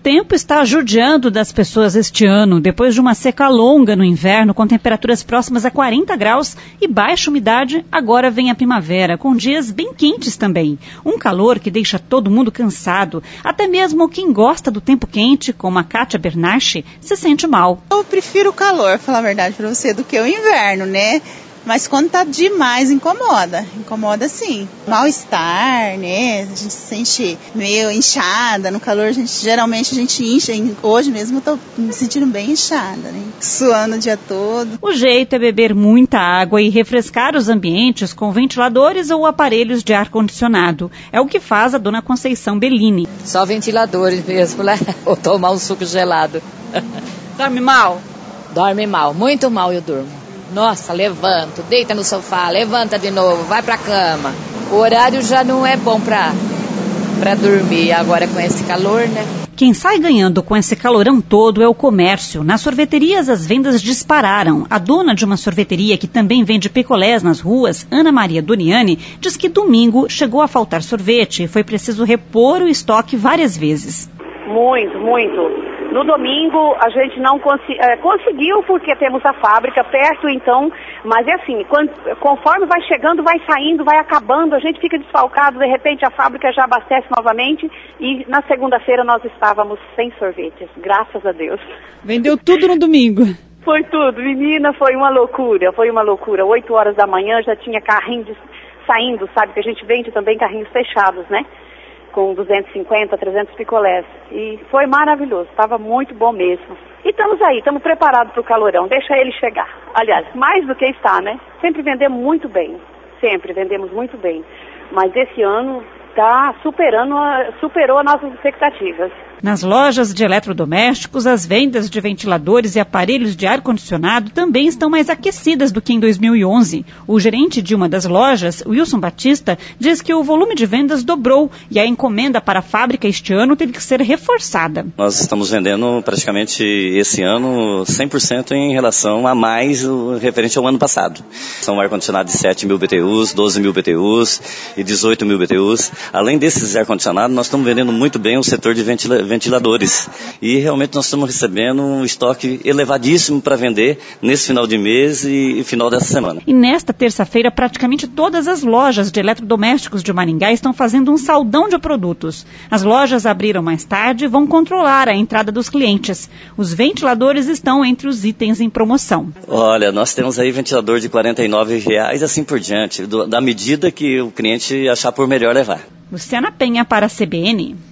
tempo está judiando das pessoas este ano. Depois de uma seca longa no inverno, com temperaturas próximas a 40 graus e baixa umidade, agora vem a primavera, com dias bem quentes também. Um calor que deixa todo mundo cansado. Até mesmo quem gosta do tempo quente, como a Kátia Bernaschi, se sente mal. Eu prefiro o calor, falar a verdade para você, do que o inverno, né? Mas quando tá demais, incomoda. Incomoda sim. Mal-estar, né? A gente se sente meio inchada. No calor, geralmente a gente incha. Hoje mesmo eu tô me sentindo bem inchada, né? Suando o dia todo. O jeito é beber muita água e refrescar os ambientes com ventiladores ou aparelhos de ar-condicionado. É o que faz a dona Conceição Bellini. Só ventiladores mesmo, né? Ou tomar um suco gelado. Dorme mal? Dorme mal. Muito mal eu durmo. Nossa, levanto, deita no sofá, levanta de novo, vai pra cama. O horário já não é bom pra dormir agora com esse calor, né? Quem sai ganhando com esse calorão todo é o comércio. Nas sorveterias as vendas dispararam. A dona de uma sorveteria que também vende picolés nas ruas, Ana Maria Doniani, diz que domingo chegou a faltar sorvete e foi preciso repor o estoque várias vezes. Muito. No domingo a gente não conseguiu porque temos a fábrica perto, então, mas é assim, conforme vai chegando, vai saindo, vai acabando, a gente fica desfalcado, de repente a fábrica já abastece novamente e na segunda-feira nós estávamos sem sorvetes, graças a Deus. Vendeu tudo no domingo? Foi tudo, menina, foi uma loucura. 8 horas da manhã já tinha carrinhos saindo, sabe, que a gente vende também carrinhos fechados, né? Com 250, 300 picolés. E foi maravilhoso, estava muito bom mesmo. E estamos aí, estamos preparados para o calorão, deixa ele chegar. Aliás, mais do que está, né? Sempre vendemos muito bem, Mas esse ano superou as nossas expectativas. Nas lojas de eletrodomésticos, as vendas de ventiladores e aparelhos de ar-condicionado também estão mais aquecidas do que em 2011. O gerente de uma das lojas, Wilson Batista, diz que o volume de vendas dobrou e a encomenda para a fábrica este ano teve que ser reforçada. Nós estamos vendendo praticamente esse ano 100% em relação a mais referente ao ano passado. São ar-condicionados de 7 mil BTUs, 12 mil BTUs e 18 mil BTUs. Além desses ar-condicionados, nós estamos vendendo muito bem o setor de ventiladores. E realmente nós estamos recebendo um estoque elevadíssimo para vender nesse final de mês e final dessa semana. E nesta terça-feira, praticamente todas as lojas de eletrodomésticos de Maringá estão fazendo um saldão de produtos. As lojas abriram mais tarde e vão controlar a entrada dos clientes. Os ventiladores estão entre os itens em promoção. Olha, nós temos aí ventilador de R$ 49,00 assim por diante, da medida que o cliente achar por melhor levar. Luciana Penha para a CBN.